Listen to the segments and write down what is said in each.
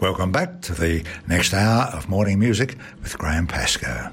welcome back to the next hour of Morning Music with Graham Pascoe.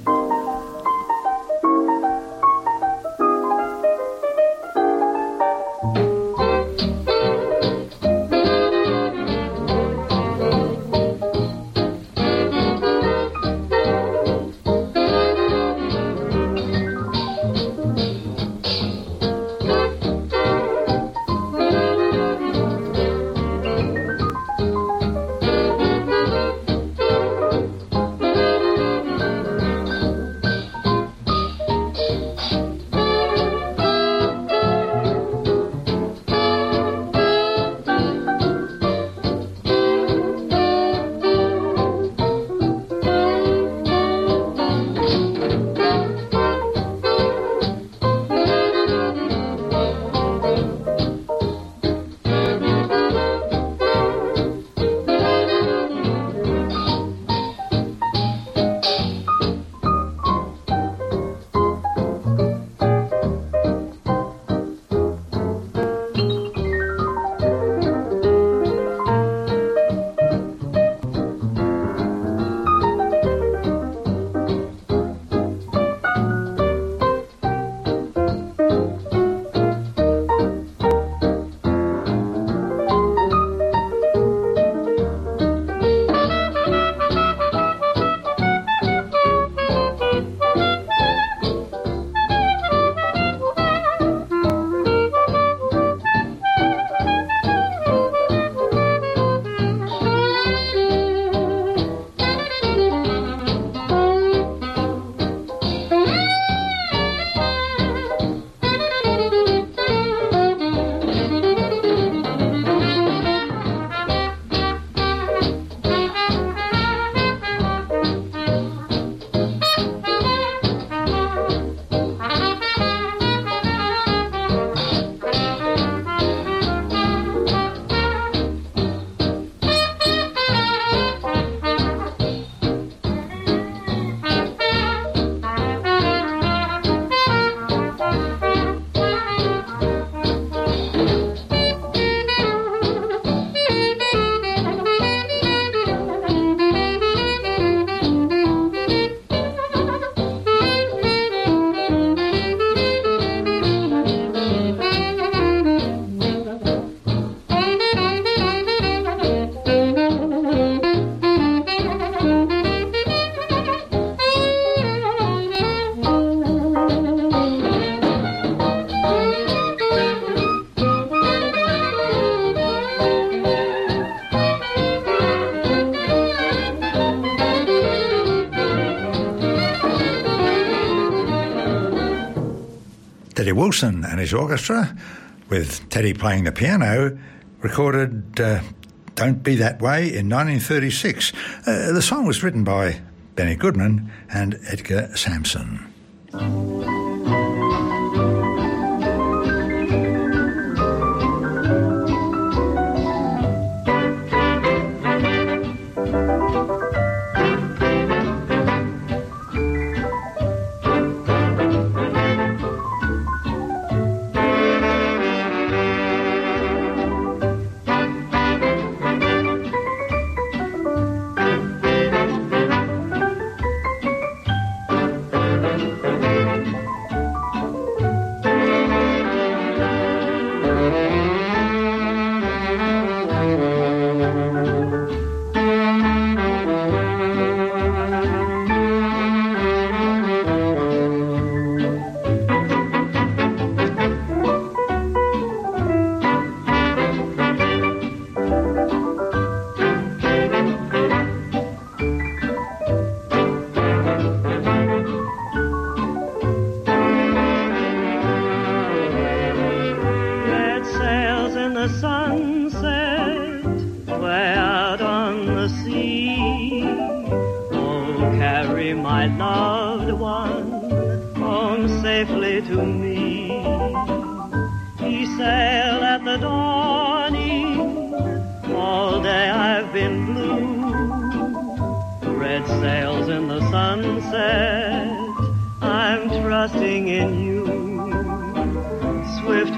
Teddy Wilson and his orchestra, with Teddy playing the piano, recorded Don't Be That Way in 1936. The song was written by Benny Goodman and Edgar Sampson.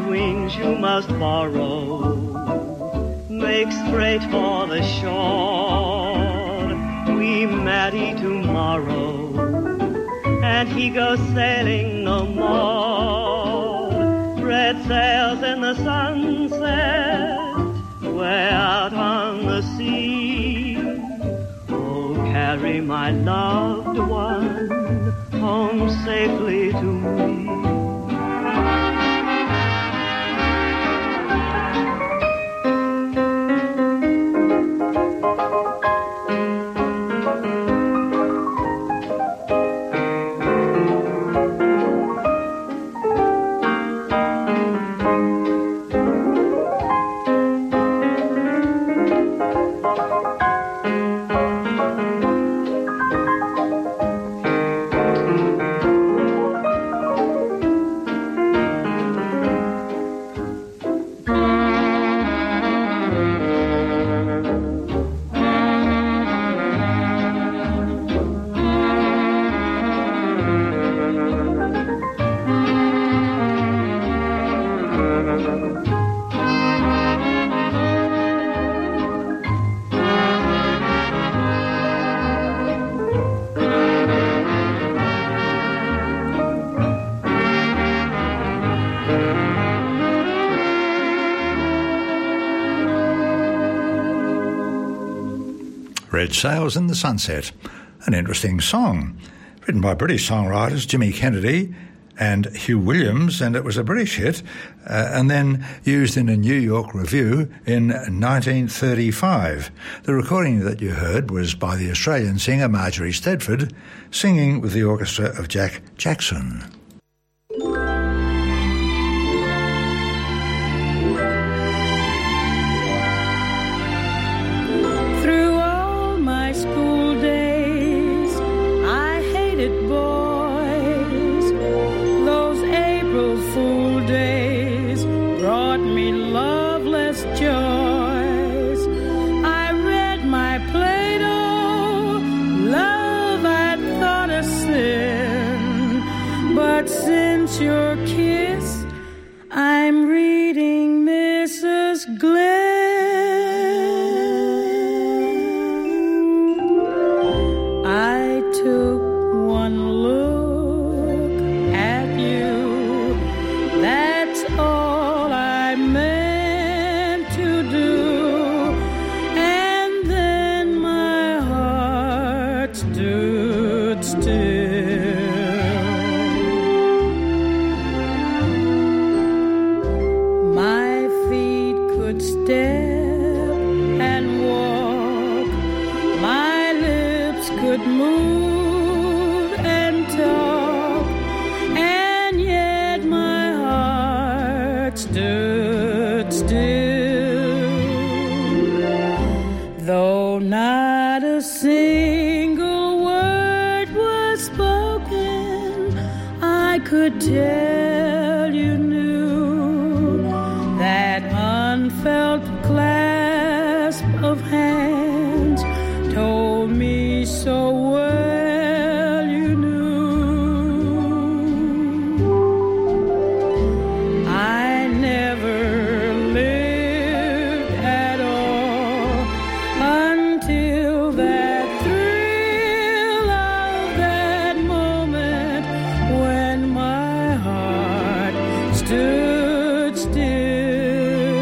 Make straight for the shore. Daddy tomorrow, and he goes sailing no more. Red sails in the sunset, way out on the sea. Oh, carry my loved one home safely to me. Red Sails in the Sunset, an interesting song, written by British songwriters Jimmy Kennedy and Hugh Williams, and it was a British hit, and then used in a New York review in 1935. The recording that you heard was by the Australian singer Marjorie Stedford, singing with the orchestra of Jack Jackson. Since your kiss, I'm reading Mrs. Glenn. I took one look at you, that's all I meant to do, and then my heart stood still. Move and talk, and yet my heart stood still. Though not a single word was spoken, I could tell you knew that unfelt clasp of hands told me so well you knew. I never lived at all until that thrill of that moment when my heart stood still.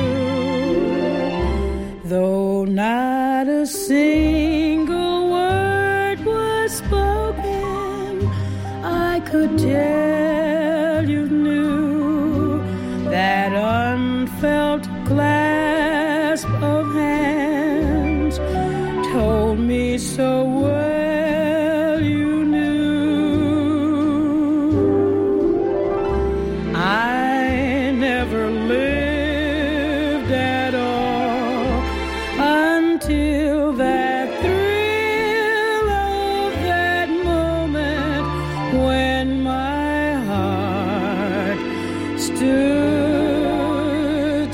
Though not a single word was spoken, I could tell you knew that unfelt clasp of hands told me so well you knew. I never lived at all until that thrill of that moment when my heart stood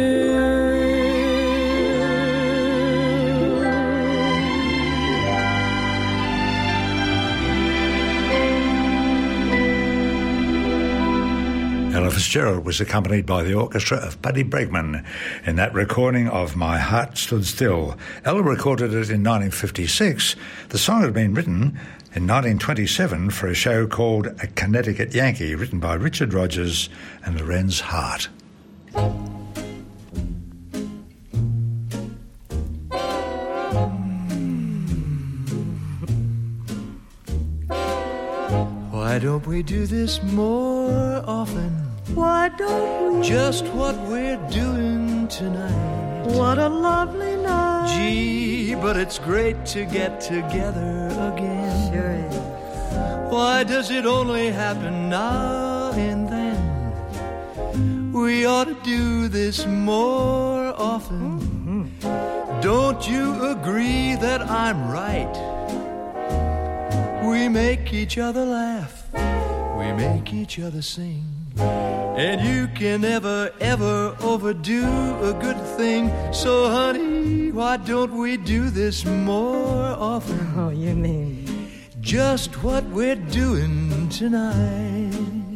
still. Ella Fitzgerald was accompanied by the orchestra of Buddy Bregman in that recording of My Heart Stood Still. Ella recorded it in 1956. The song had been written in 1927 for a show called A Connecticut Yankee, written by Richard Rodgers and Lorenz Hart. Why don't we do this more often? Why don't we? Just what we're doing tonight. What a lovely night. Gee, but it's great to get together again. Sure is. Why does it only happen now and then? We ought to do this more often. Mm-hmm. Don't you agree that I'm right? We make each other laugh. We make each other sing. And you can never, ever overdo a good thing. So, honey, why don't we do this more often? Oh, you mean? Just what we're doing tonight.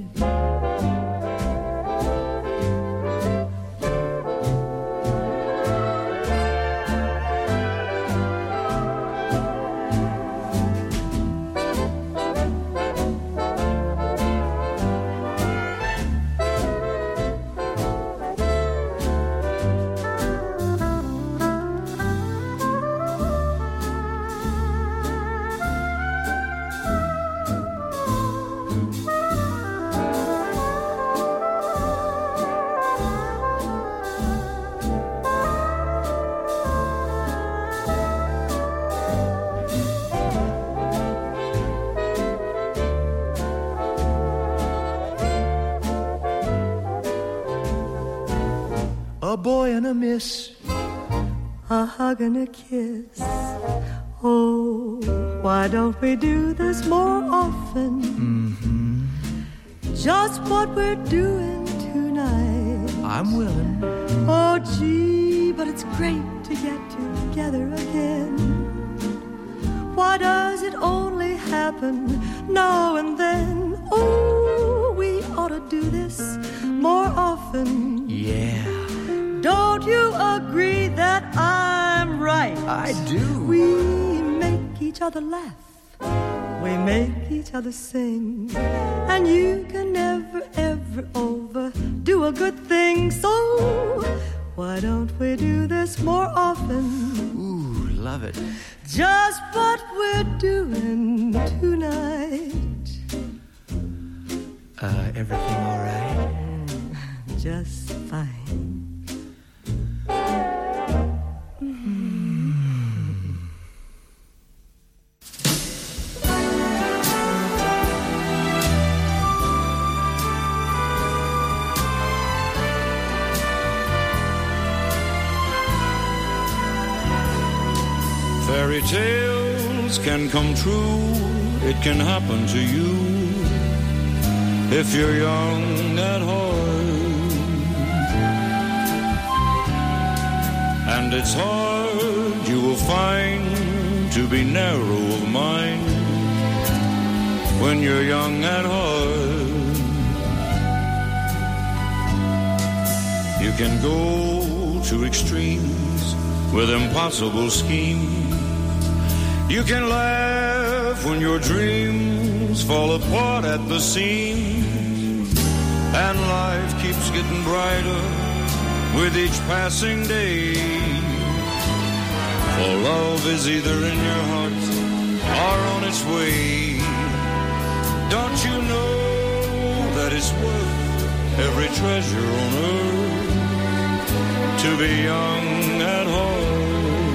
A boy and a miss, a hug and a kiss. Oh, why don't we do this more often? Mm-hmm. Just what we're doing tonight. I'm willing. Oh, gee, but it's great to get together again. Why does it only happen now and then? Oh, we ought to do this more often. Yeah. Don't you agree that I'm right? I do. We make each other laugh. We make each other sing. And you can never, ever overdo a good thing. So why don't we do this more often? Ooh, love it. Just what we're doing tonight. Everything all right? Just fine. Fairy tales can come true, it can happen to you if you're young at heart. And it's hard, you will find, to be narrow of mind when you're young at heart. You can go to extremes with impossible schemes. You can laugh when your dreams fall apart at the seams, and life keeps getting brighter with each passing day. For love is either in your heart or on its way. Don't you know that it's worth every treasure on earth to be young at heart?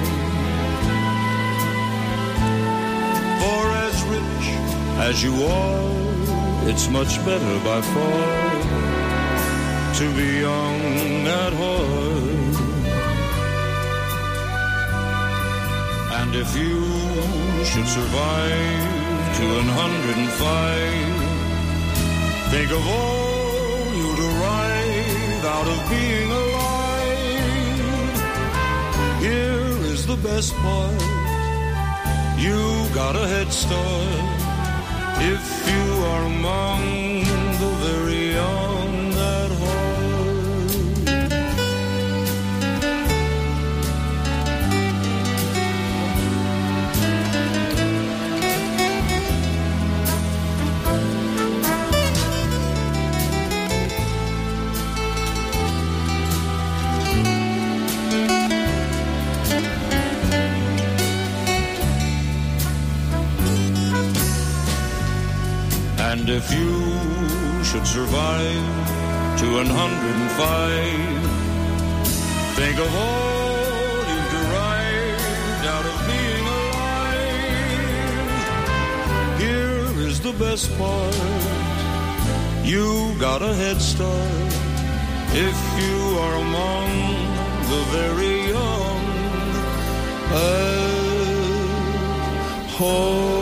For as rich as you are, it's much better by far to be young at heart. And if you should survive to 105, think of all you derive out of being alive. Here is the best part, you got a head start if you are among the very young And if you should survive to 105, think of all you've derived out of being alive. Here is the best part. You got a head start if you are among the very young at home.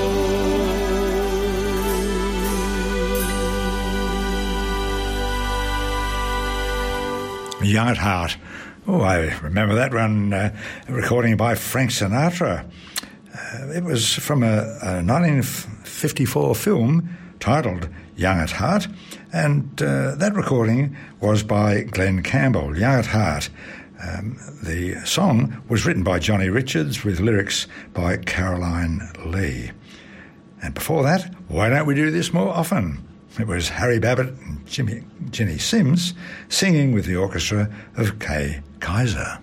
Young at Heart. Oh, I remember that one, a recording by Frank Sinatra. It was from a 1954 film titled Young at Heart, and that recording was by Glenn Campbell, Young at Heart. The song was written by Johnny Richards with lyrics by Caroline Lee. And before that, Why Don't We Do This More Often? It was Harry Babbitt and Ginny Sims singing with the orchestra of Kay Kaiser.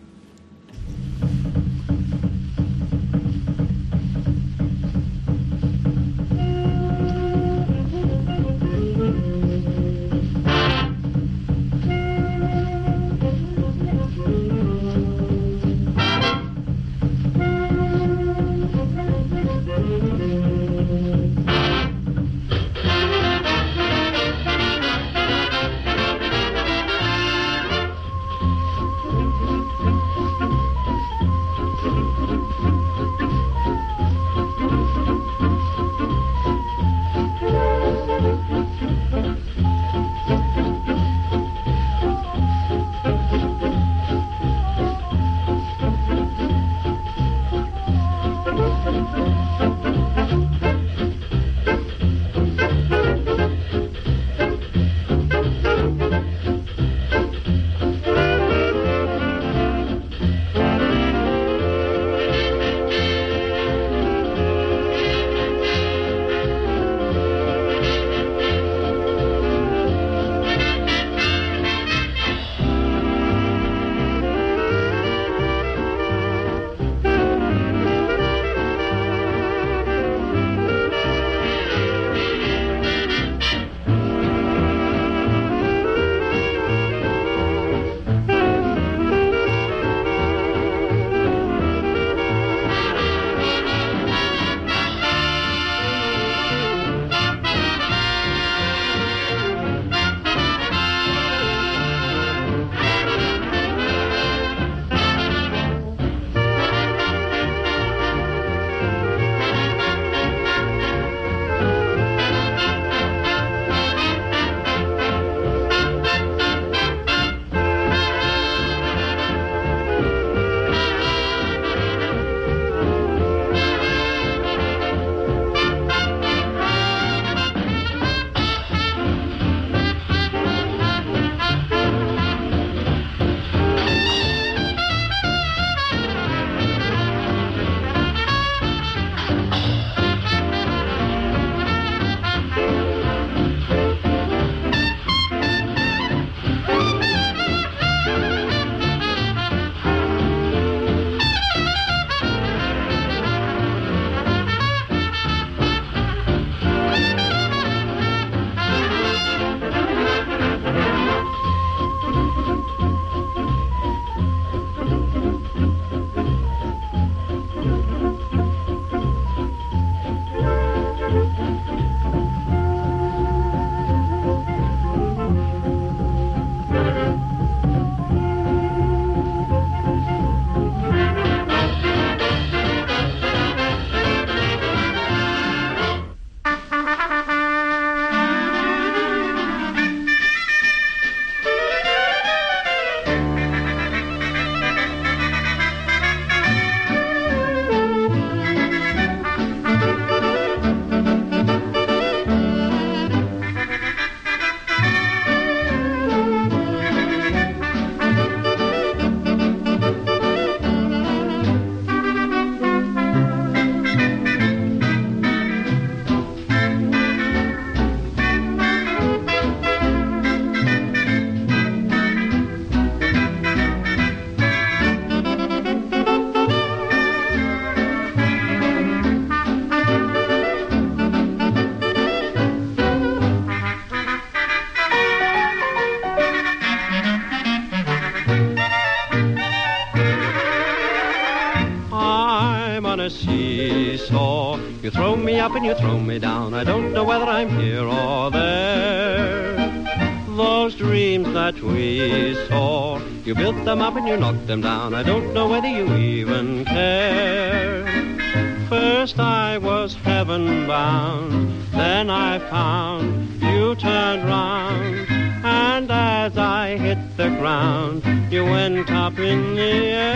on a seesaw. You throw me up and you throw me down. I don't know whether I'm here or there. Those dreams that we saw, you built them up and you knocked them down. I don't know whether you even care. First I was heaven bound, then I found you turned round, and as I hit the ground, you went up in the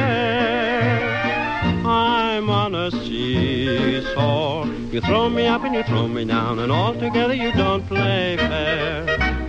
air. I'm on a seesaw. You throw me up and you throw me down, and altogether you don't play fair.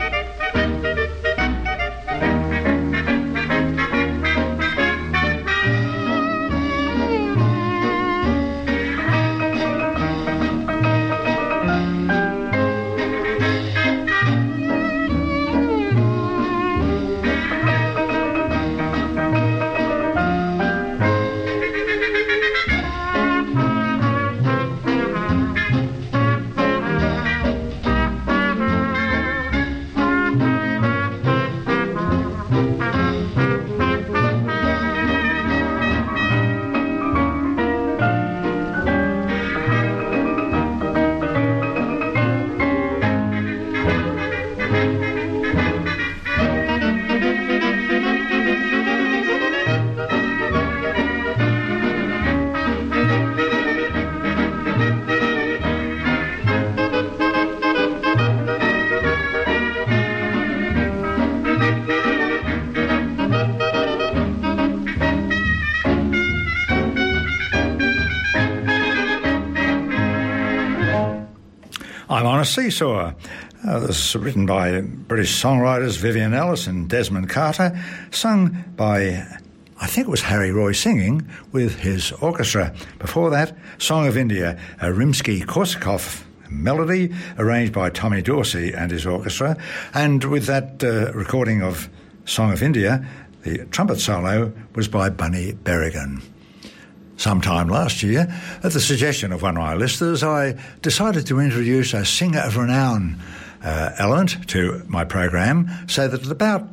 I'm on a Seesaw. This was written by British songwriters Vivian Ellis and Desmond Carter, sung by, I think it was Harry Roy singing with his orchestra. Before that, Song of India, a Rimsky-Korsakov melody arranged by Tommy Dorsey and his orchestra. And with that recording of Song of India, the trumpet solo was by Bunny Berrigan. Sometime last year, at the suggestion of one of my listeners, I decided to introduce a singer of renown element to my program, so that at about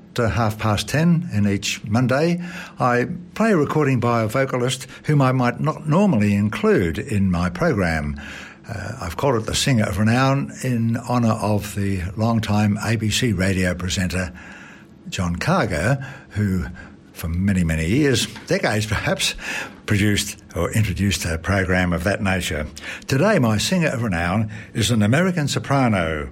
10:30 in each Monday, I play a recording by a vocalist whom I might not normally include in my program. I've called it the Singer of Renown in honour of the long-time ABC radio presenter John Cargo, who for many, many years, decades perhaps, produced or introduced a program of that nature. Today, my singer of renown is an American soprano,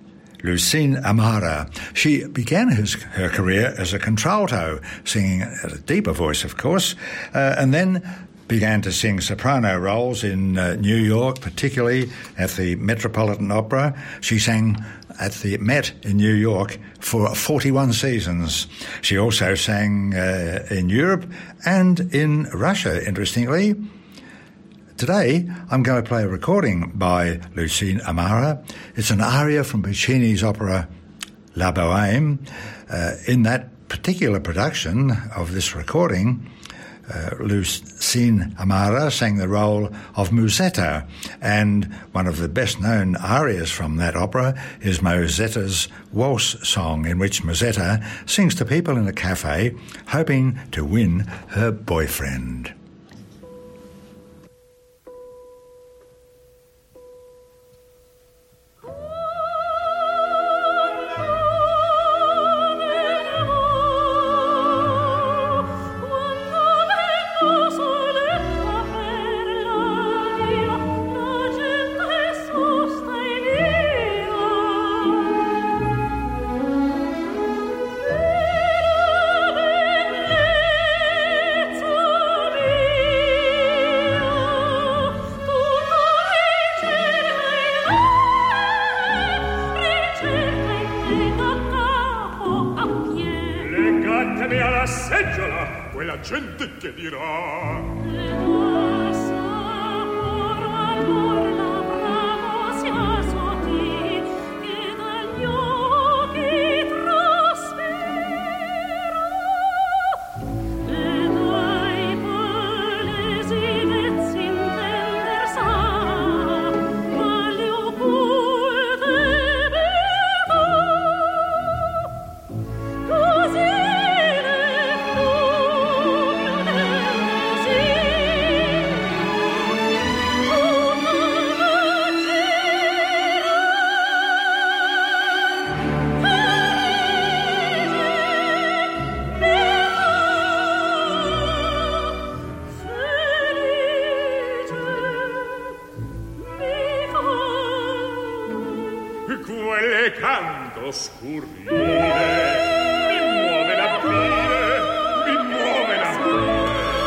Lucine Amara. She began her career as a contralto, singing at a deeper voice, of course, and then began to sing soprano roles in New York, particularly at the Metropolitan Opera. She sang at the Met in New York for 41 seasons. She also sang in Europe and in Russia, interestingly. Today, I'm going to play a recording by Lucine Amara. It's an aria from Puccini's opera La Bohème. In that particular production of this recording, Lucine Amara sang the role of Musetta, and one of the best-known arias from that opera is Mosetta's Waltz Song, in which Musetta sings to people in a cafe, hoping to win her boyfriend. Gente che dirà Così che canto scurrile mi muove la bile, mi muove la bile.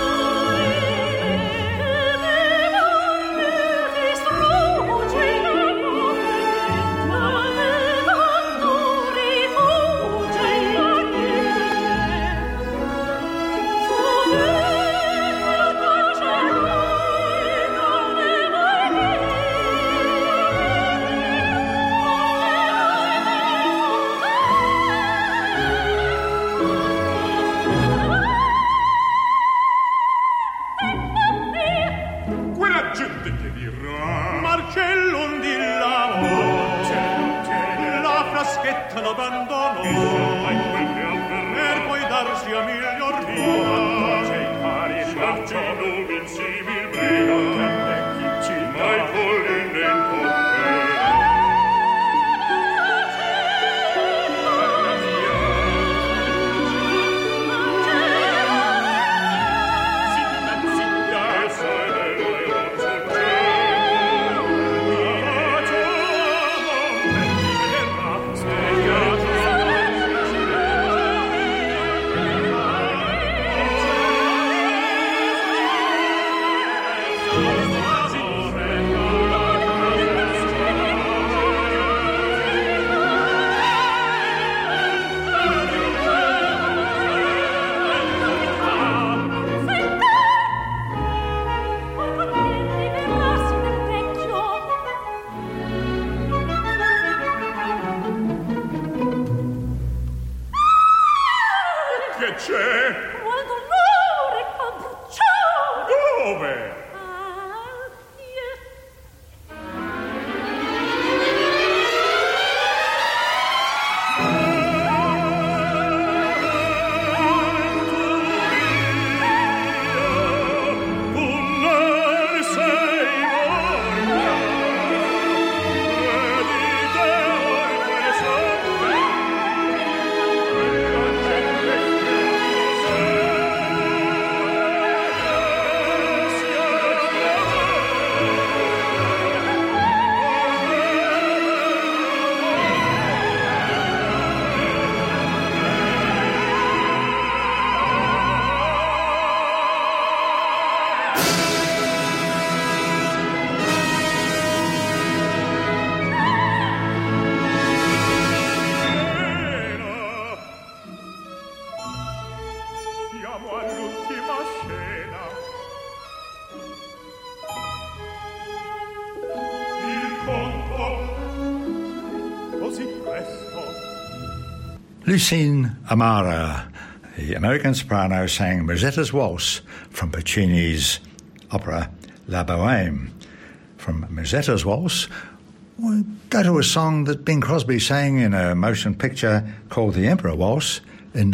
Lucine Amara, the American soprano, sang Mosetta's Waltz from Puccini's opera La Bohème. From Mosetta's Waltz, we'll go to a song that Bing Crosby sang in a motion picture called The Emperor Waltz in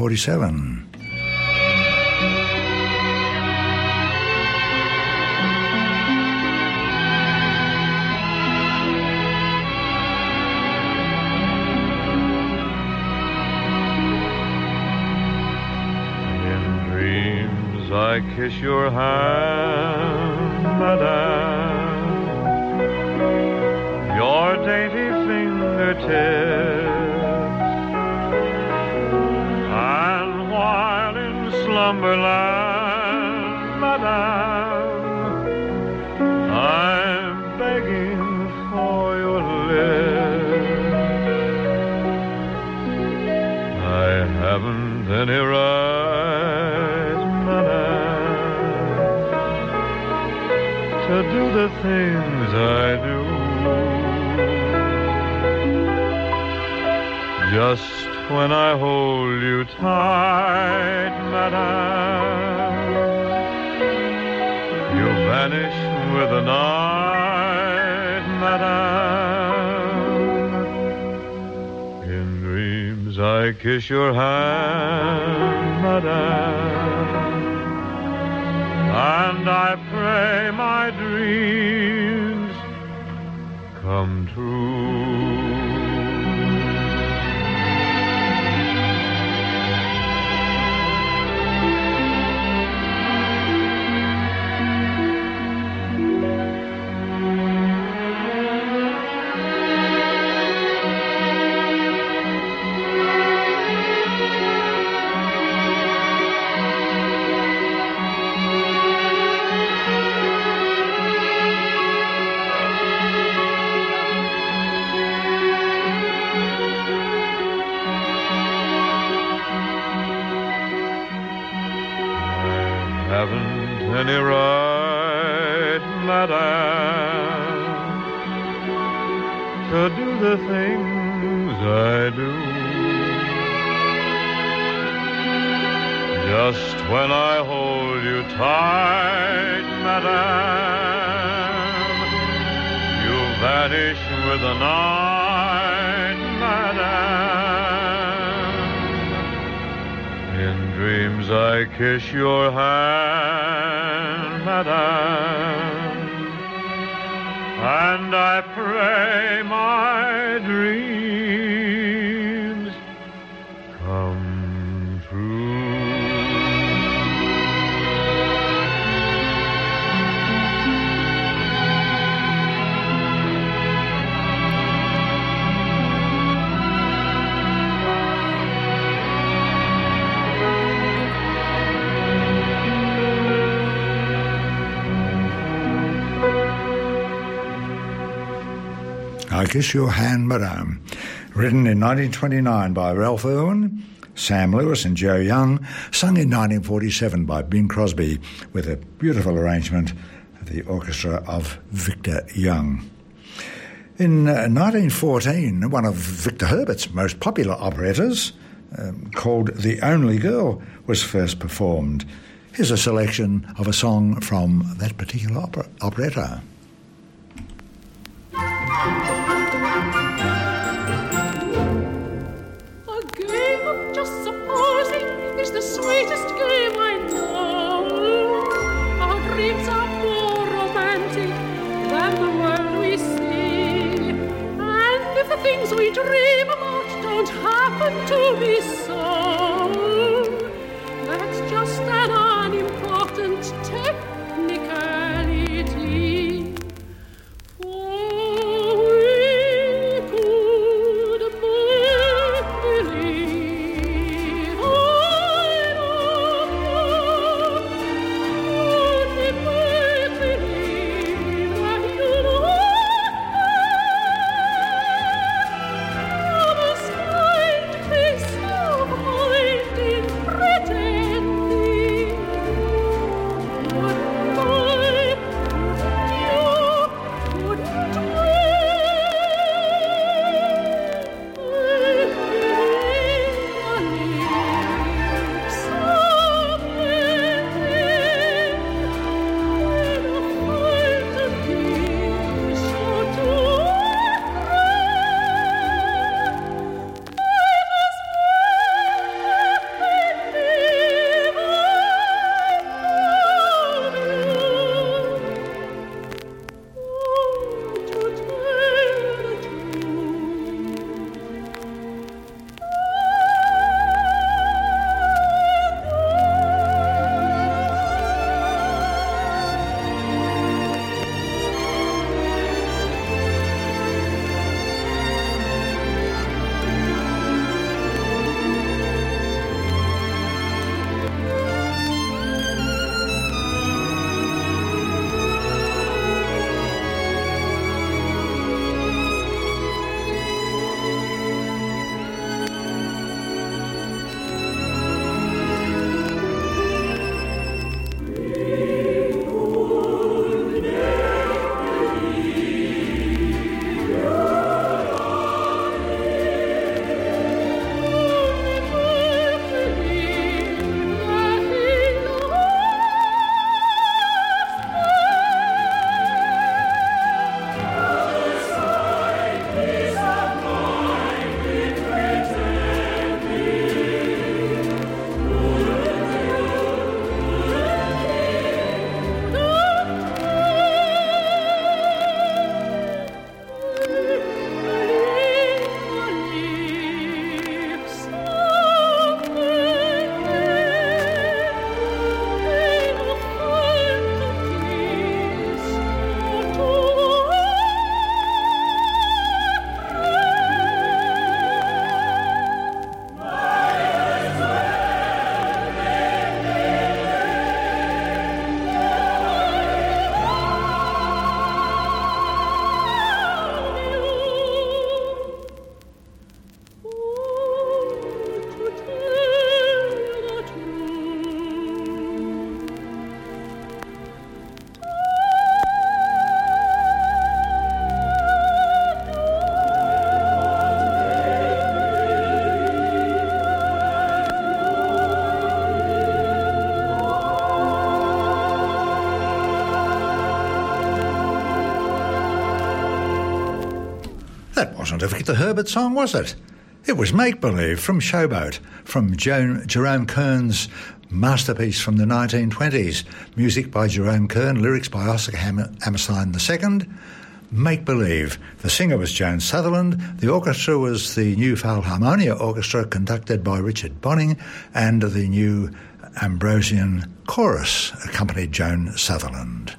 1947. I kiss your hand, madame, your dainty fingertips, and while in slumberland, madame, I'm begging for your lips. I haven't any right, to do the things I do. Just when I hold you tight, madame, you vanish with the night, madame. In dreams I kiss your hand, madame, and I pray my dreams come true. any right, madame, to do the things I do. Just when I hold you tight, madame, you vanish with the night, madame. In dreams I kiss your hand, madame, and I pray my dreams come true. I Kiss Your Hand, Madame, written in 1929 by Ralph Irwin, Sam Lewis and Joe Young, sung in 1947 by Bing Crosby with a beautiful arrangement of the orchestra of Victor Young. In 1914, one of Victor Herbert's most popular operettas, called The Only Girl, was first performed. Here's a selection of a song from that particular operetta. A game of just supposing is the sweetest game I know. Our dreams are more romantic than the world we see. And if the things we dream about don't happen to be so, that's just an unimportant technicality. So That wasn't a Victor Herbert song, was it? It was Make Believe from Showboat, from Jerome Kern's masterpiece from the 1920s. Music by Jerome Kern, lyrics by Oscar Hammerstein II. Make Believe. The singer was Joan Sutherland. The orchestra was the New Philharmonia Orchestra, conducted by Richard Bonning, and the New Ambrosian Chorus accompanied Joan Sutherland.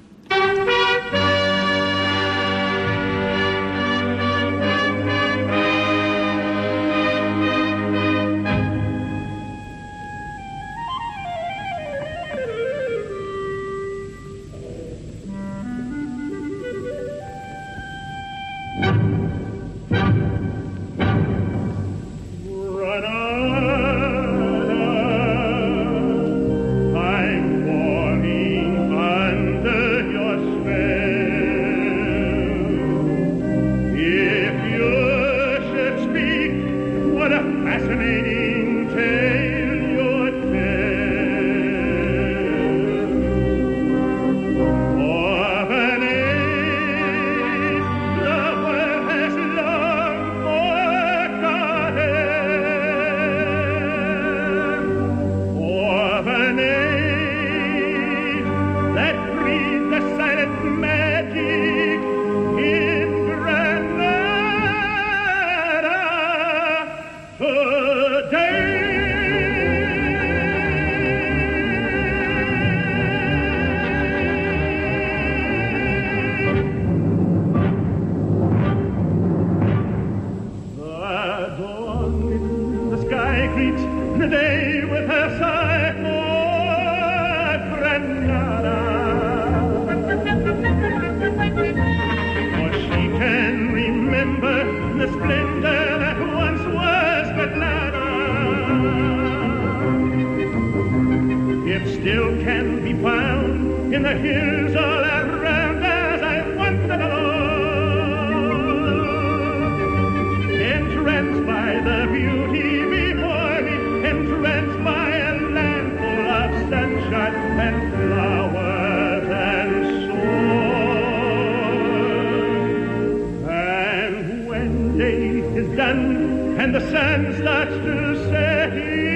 And the sun starts to set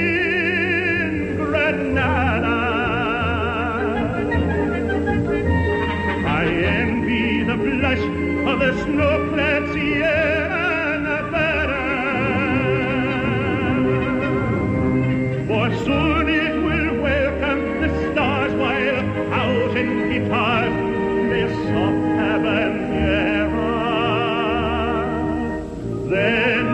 in Granada. I envy the blush of the snow-clad Sierra Nevada, for soon it will welcome the stars while out in guitars their soft habanera. Then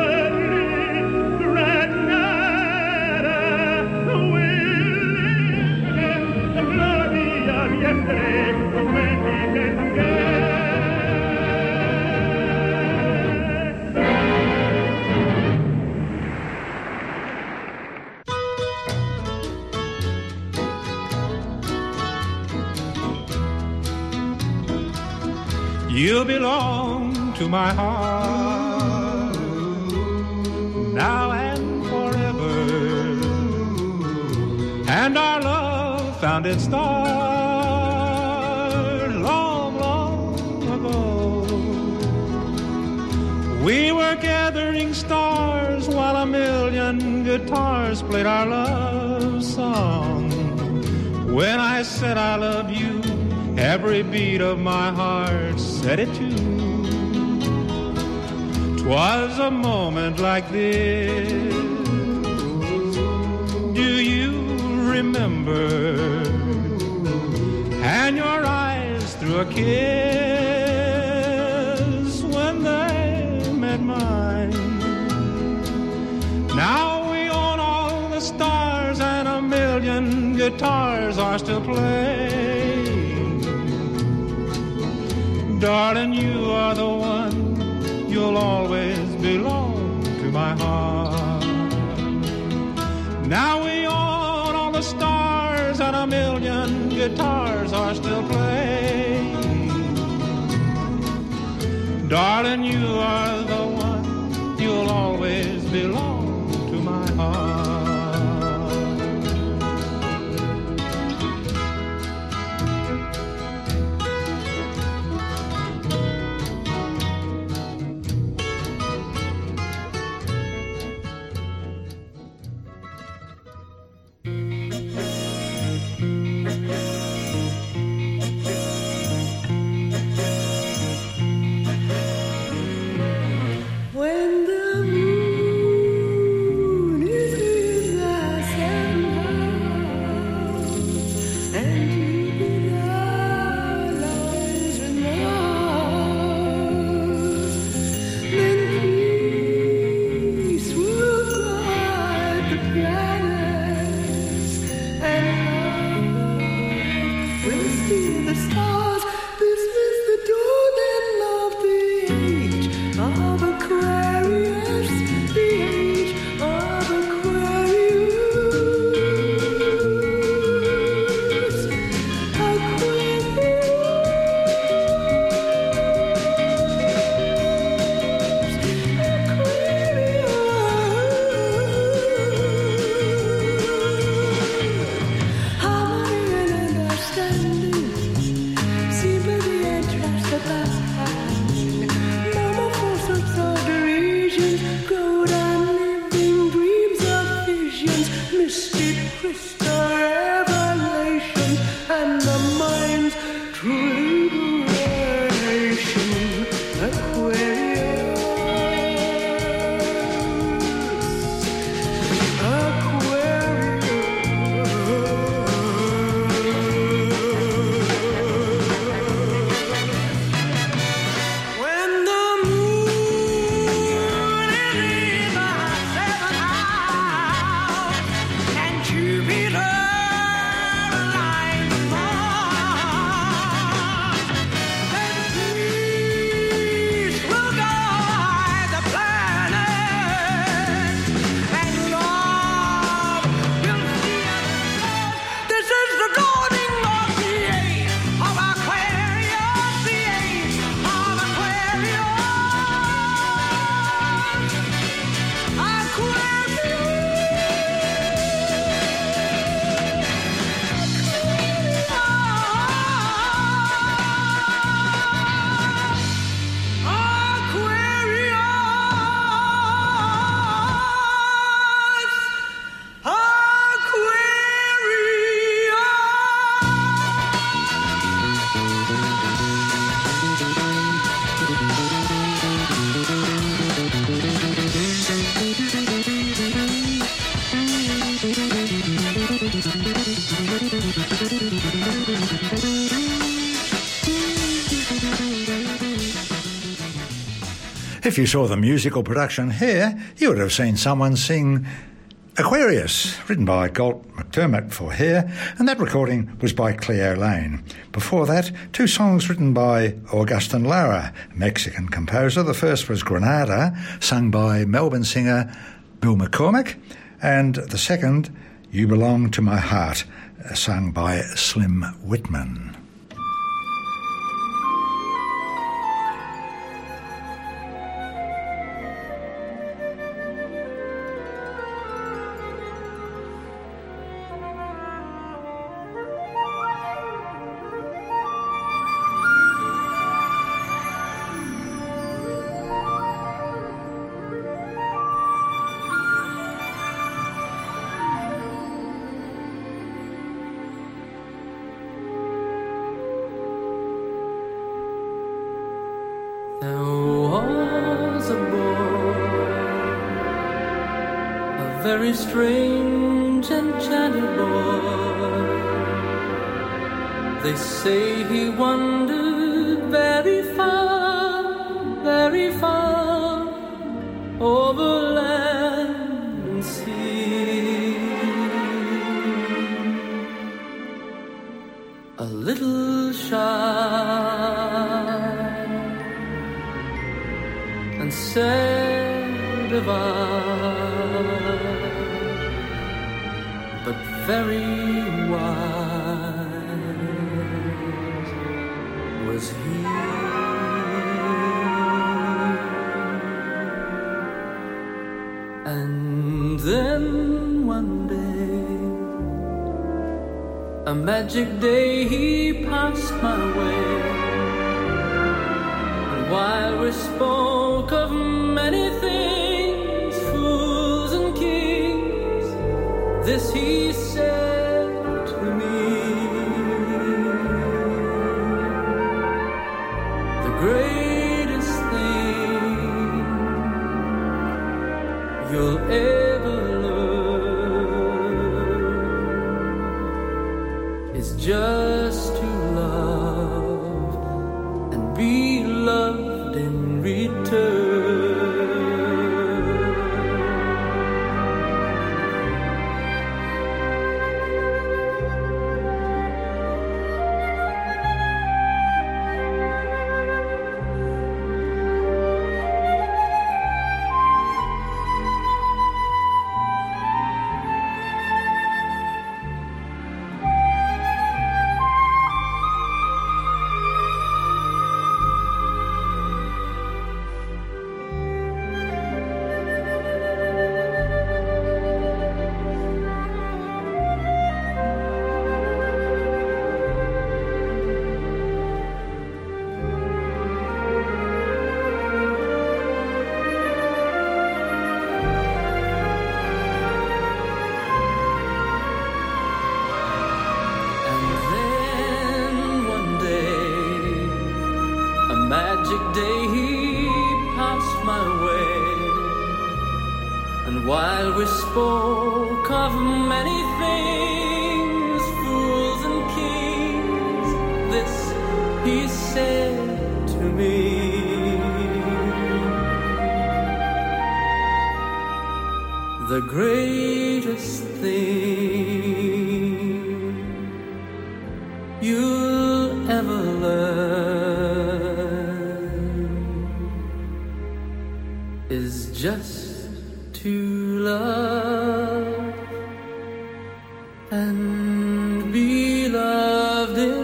you belong to my heart now and forever, and our love found its start long, long ago. We were gathering stars while a million guitars played our love song. When I said I love you, every beat of my heart said it too. 'Twas a moment like this, do you remember? And your eyes threw a kiss when they met mine. Now we own all the stars and a million guitars are still playing. Darling, you are the one, you'll always belong to my heart. Now we own all the stars and a million guitars are still playing. Darling, you are the one, you'll always belong to my heart. If you saw the musical production here, you would have seen someone sing Aquarius, written by Galt McDermott for Hair, and that recording was by Cleo Lane. Before that, two songs written by Augustin Lara, a Mexican composer. The first was Granada, sung by Melbourne singer Bill McCormick, and the second, You Belong to My Heart, sung by Slim Whitman. Very strange enchanted boy. They say he wandered very far over land and sea. A little shy and sad of eye, but very wise was he. And then one day, a magic day, he passed my way, and while we spoke of many things, fools and kings, this he said to me: the greatest thing you'll ever learn is just to love and be loved in return. While we spoke of many things, fools and kings, this he said to me: the greatest thing you'll ever learn is just to love and be loved in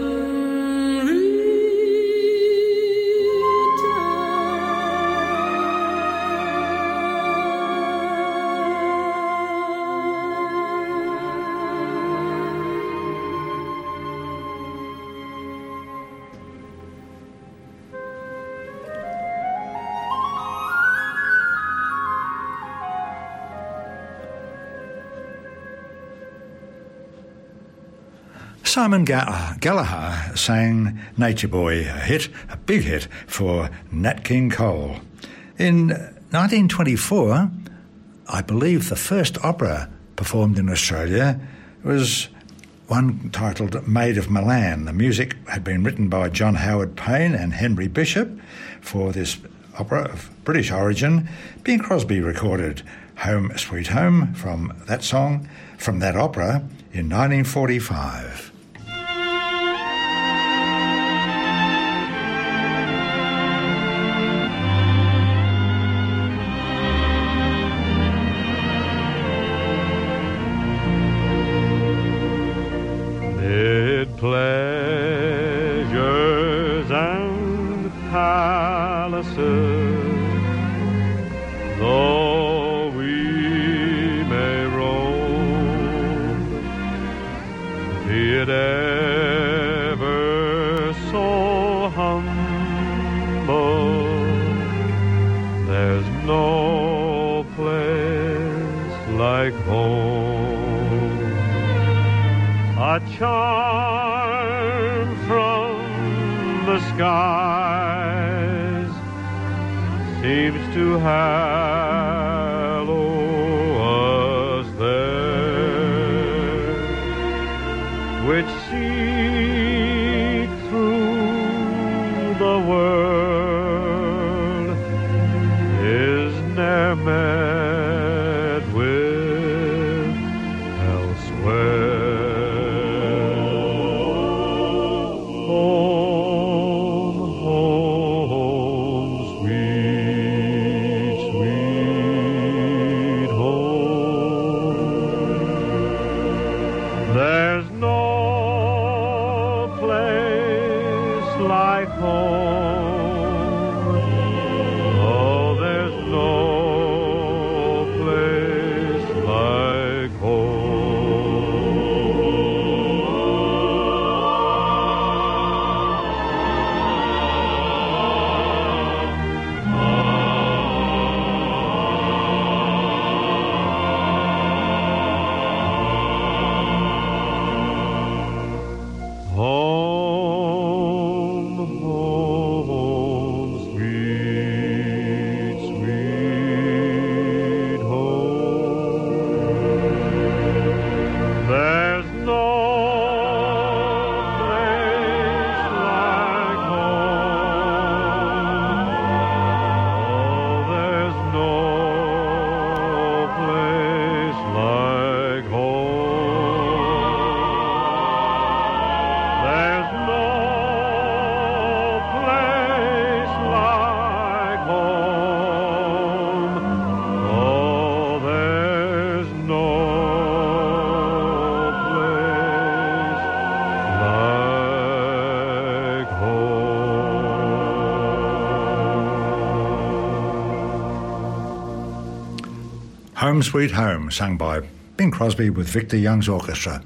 Simon Gallagher sang Nature Boy, a big hit for Nat King Cole. In 1924, I believe the first opera performed in Australia was one titled Maid of Milan. The music had been written by John Howard Payne and Henry Bishop for this opera of British origin, Bing Crosby recorded Home Sweet Home from that opera in 1945. Pleasures and palaces, though we may roam, be it ever so humble, there's no place like home. A charm from the skies seems to hallow us there, which seek through the world is ne'er met with elsewhere. There's no place like home. Oh, there's no place like home, sweet, sweet home. There's no place like home. Oh, there's no place like home. There's no place like home. Oh, there's no place like Home Sweet Home, sung by Bing Crosby with Victor Young's orchestra.